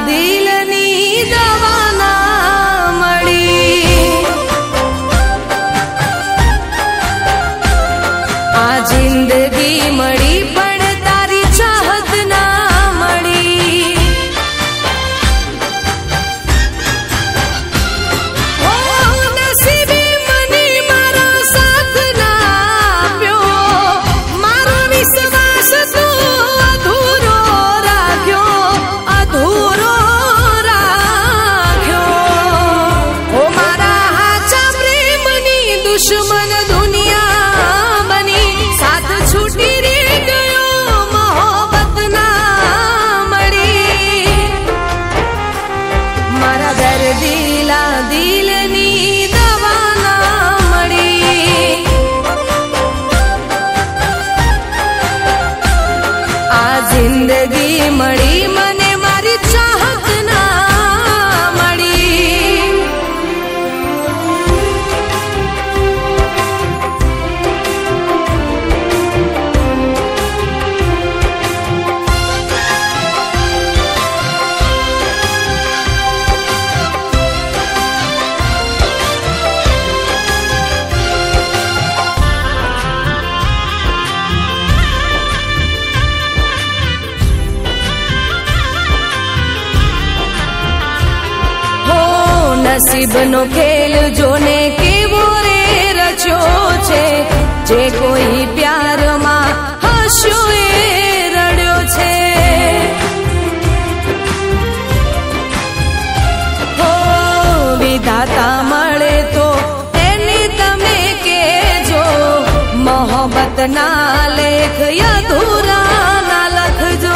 દિલની દવા ના મળી, આ જિંદગી મળી પણ તારી ચાહત ના મળી. ઓ નસીબે મને મારો સાથ ના આપ્યો, મારો વિશ્વાસ તું અધૂરો રાખ્યો, અધૂરો રાખ્યો. ઓ મારા હાચા પ્રેમની દુશ્મન દુનિયા બની, સાથ છૂટી રે ગયો મોહબ્બત ના મળી. મારા દર્દીલા દિલની દવા ના મળી, આ જિંદગી મળી મને મારી ચાહત ના મળી. નસીબનો ખેલ જોને કેવો રે રચ્યો છે, જે કોઈ પ્યારમાં હસ્યો એ રડ્યો છે. હો વિધાતા મળે તો એને તમે કહેજો, મોહબ્બત ના લેખ અધૂરા ના લખજો.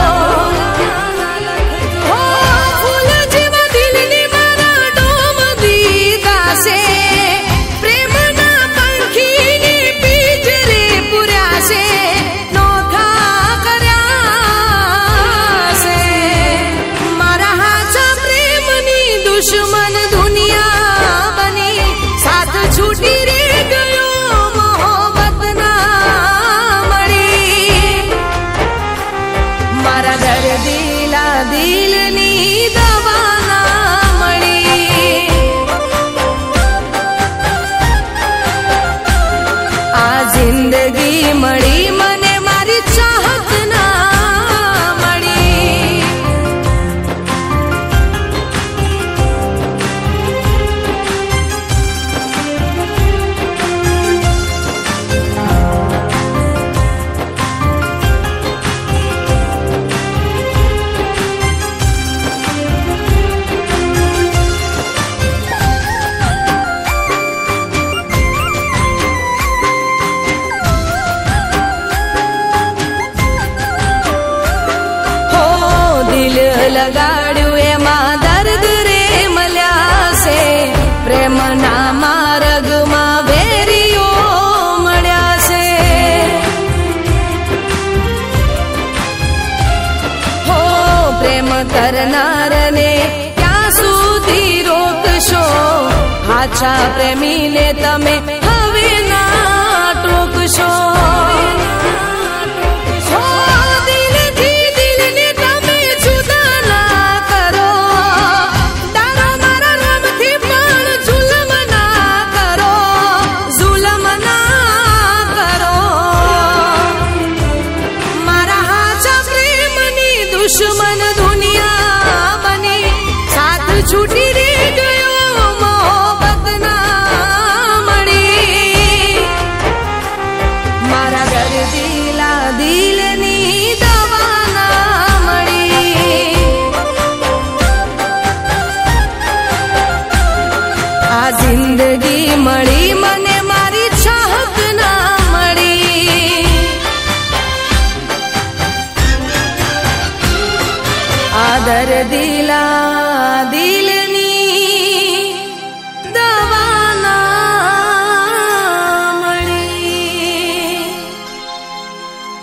દુશ્મન દુનિયા બની, સાથ છૂટી રે ગયો મોહબ્બત ના મળી. મારા દર્દીલા દિલની દવા ના મળી, આ જિંદગી મળી મને મારી ચાહત ના મળી. લગાડ્યું એમાં દર્દ રે મળ્યા છે, પ્રેમના માર્ગમાં વેરીઓ મળ્યા છે. હો પ્રેમ કરનારને ક્યાં સુધી રોકશો, હાચા પ્રેમીને તમે